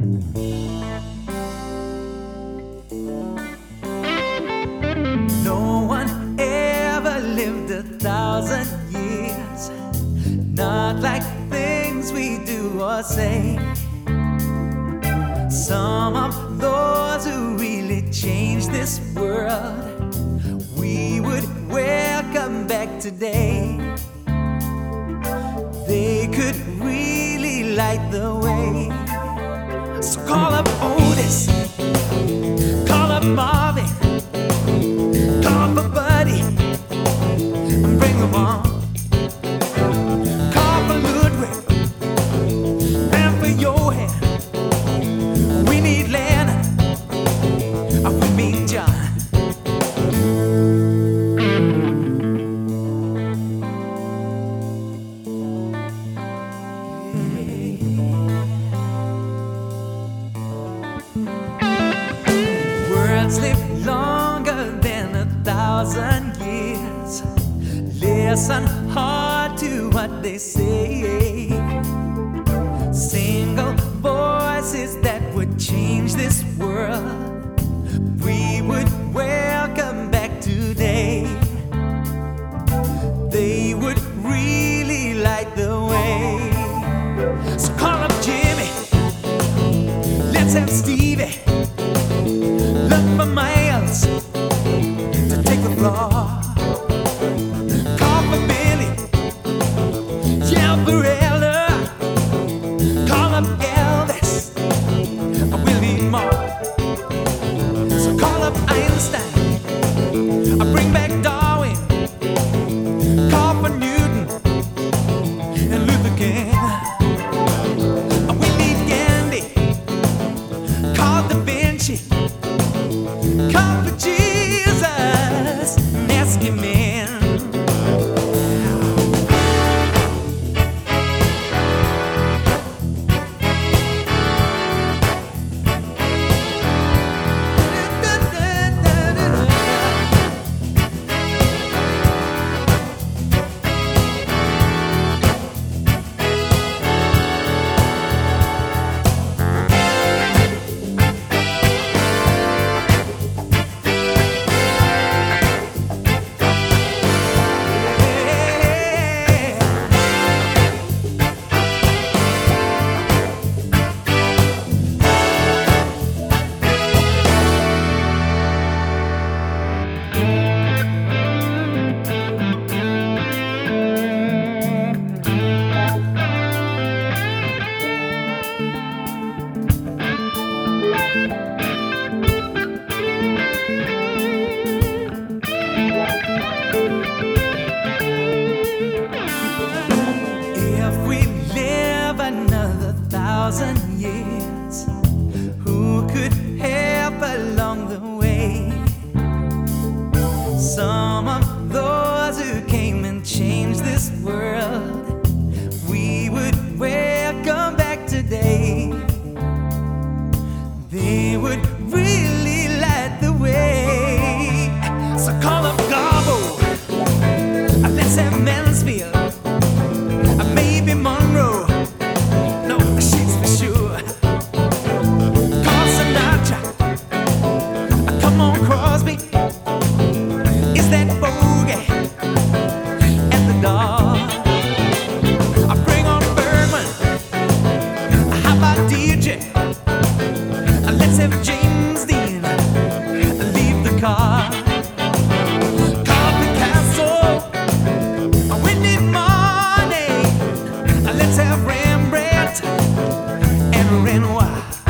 No one ever lived 1,000 years, not like things we do or say. Some of those who really changed this world, we would welcome back today. They could really light the way. So call up Otis, call up Marvin, call up a buddy, and bring them on. Call for Ludwig, and for Johan. We need Lennon, we mean John. Words live longer than 1,000 years. Listen hard to what they say. Single voices that would change this world, we would welcome back today. They would really light the way. So call up Jimmy, let's have Stevie. Look for Miles to take the floor. Call for Billy, yell for Ella. Call up Elvis, we'll need more. So call up Einstein, bring back Darwin. Call for Newton and Luther King. We need Gandhi, call Da Vinci. Come for Jesus and ask him in. If we live another 1,000 years, who could help along the way? Some of those who came and changed this world, we would welcome back today. They would really light the way. So call up Garbo, let's have Mansfield. Maybe Monroe, no, she's for sure. Call Sinatra, come on Crosby. Is that bogey at the door? I bring on Bergman, how about DJ? Let's have James Dean, leave the car. Call Picasso, we need money. Let's have Rembrandt and Renoir.